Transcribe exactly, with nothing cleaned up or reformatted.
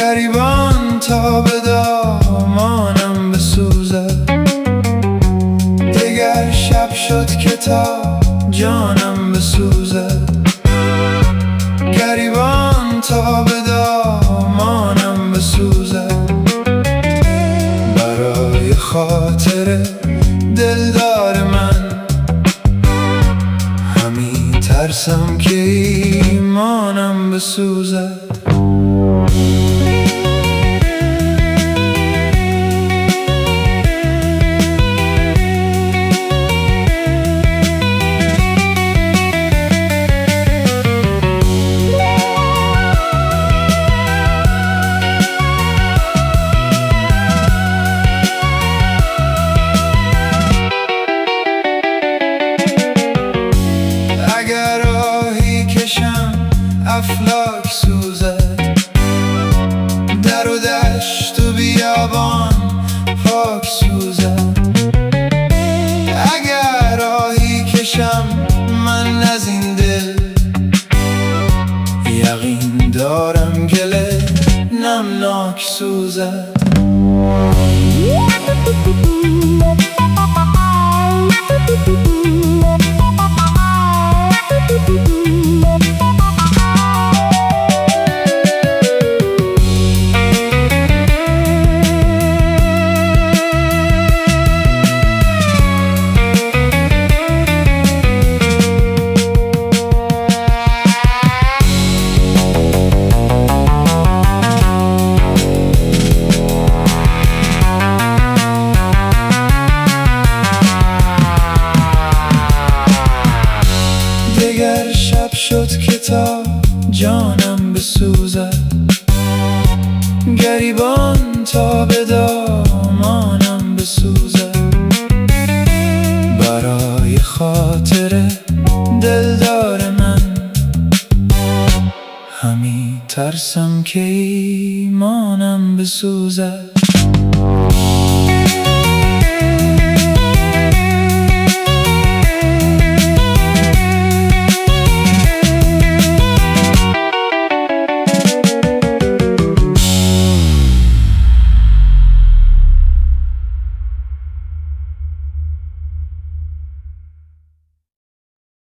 گریبان تا به دامانم بسوزد. دگر شب شد که تا جانم بسوزد. گریبان تا به دامانم بسوزد. برای خاطر دلدار من همی ترسم که ایمانم بسوزد. افلاک سوزد. در و دشت و بیابان پاک سوزد. اگر راهی کشم من از این دل، یقین دارم گله نمناک سوزد. دگر شب شد که تا جانم بسوزد. گریبان تا به دامانم بسوزد. برای خاطر دلدار من همی ترسم که ایمانم بسوزد.